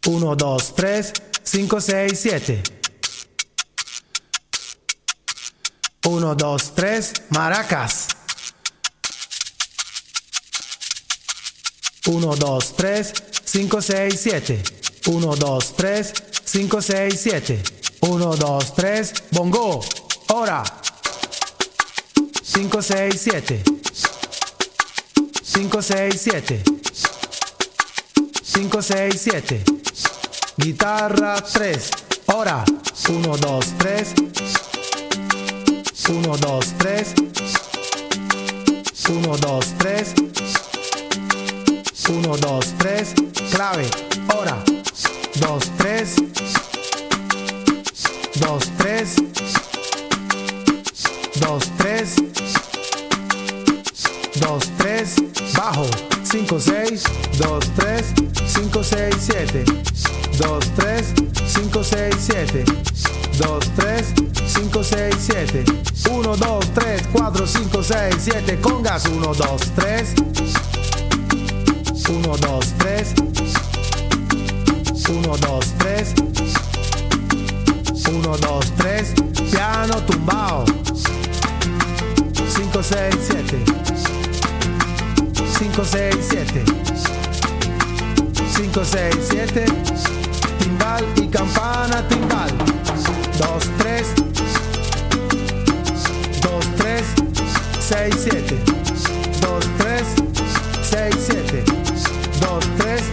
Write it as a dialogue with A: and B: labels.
A: 1, 2, 3, 5, 6, 7. 1, 2, 3, maracas. 1, 2, 3, 5, 6, 7. 1, 2, 3, 5, 6, 7. 1, 2, 3, bongo. Ora. 5, 6, 7. 5, 6, 7. 5, 6, 7. Guitarra 3. Ora. 1, 2, 3. 1, 2, 3. 1, 2, 3. 1, 2, 3. Clave. Ora. 2, 3. 2, 3. 2, 3. 2, 3. Bajo. 5, 6. 2, 3. 5, 6, 7. 2, 3. 5, 6, 7. 2, 3. 5, 6, 7. 1, 2, 3, 4, 5, 6, 7. Congas. 1, 2, 3. 1, 2, 3. 1, 2, 3. 1, 2, 3. Piano tumbao. 5, 6, 7. 5, 6, 7. 5, 6, 7. Timbal y campana, timbal. 2, 3. 2, 3. 6, 7. 2, 3. 6, 7. 2, 3.